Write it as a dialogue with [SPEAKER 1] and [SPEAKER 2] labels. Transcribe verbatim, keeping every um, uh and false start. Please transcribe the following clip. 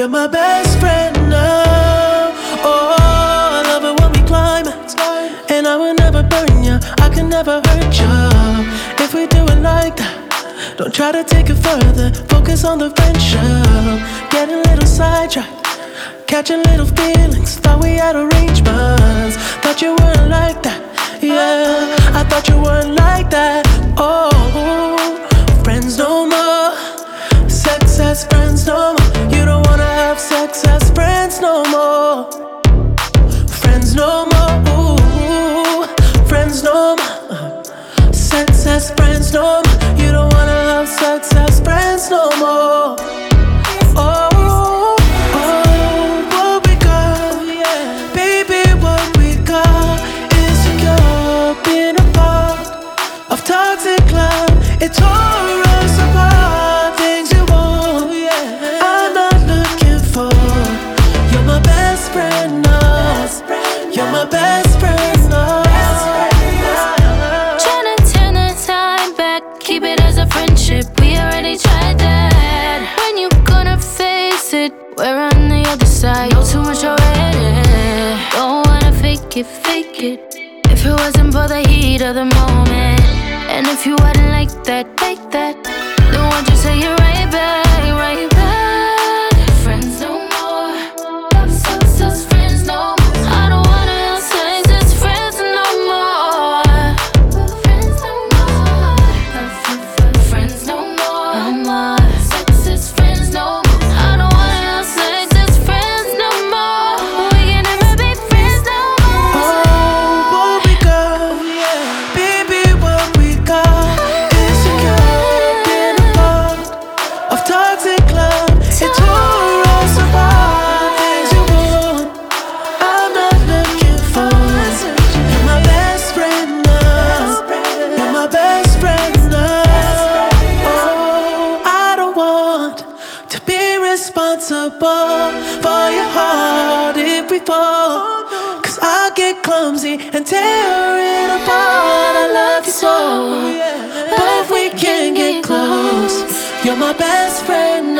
[SPEAKER 1] You're my best friend now. Oh, I love it when we climax, and I will never burn you. I can never hurt you if we do it like that. Don't try to take it further. Focus on the friendship. Getting a little sidetracked, catching little feelings. Thought we had arrangements. Thought you weren't like that. Yeah, I thought you weren't like that. Oh, friends no more. Sex as friends no more. You don't wanna have sex as friends no more. Friends no more. Ooh, friends no more. Sex as friends no more. You don't wanna have sex as friends no more. Oh, oh, what we got, baby, what we got is secure. Being a part of toxic love, it tore us apart. Things you want, I'm not looking for. You're my best friend now. You're my best friend now.
[SPEAKER 2] Tryna turn the time back, keep it as a friendship. We already tried that. When you gonna face it? We're on the other side. Know too much already. Don't wanna fake it, fake it. If it wasn't for the heat of the moment, and if you hadn't like that, like that, then won't you say it right back, right back? Friends no more. Sex as friends no more. I don't wanna have sex as friends no more. Friends no more. Friends no more. No more. Sex as friends no more. I don't wanna have sex as friends no more. We can never be friends no more.
[SPEAKER 1] Oh, what we got, baby, what we got is secure. Being a part of toxic love, it tore us apart. Things you want, I'm not looking for. You're my best friend now. You're my best friend now. Oh, I don't want to be responsible for your heart if we fall. Cause I'll get clumsy and tear it apart. I love you so, but we can't get close. You're my best friend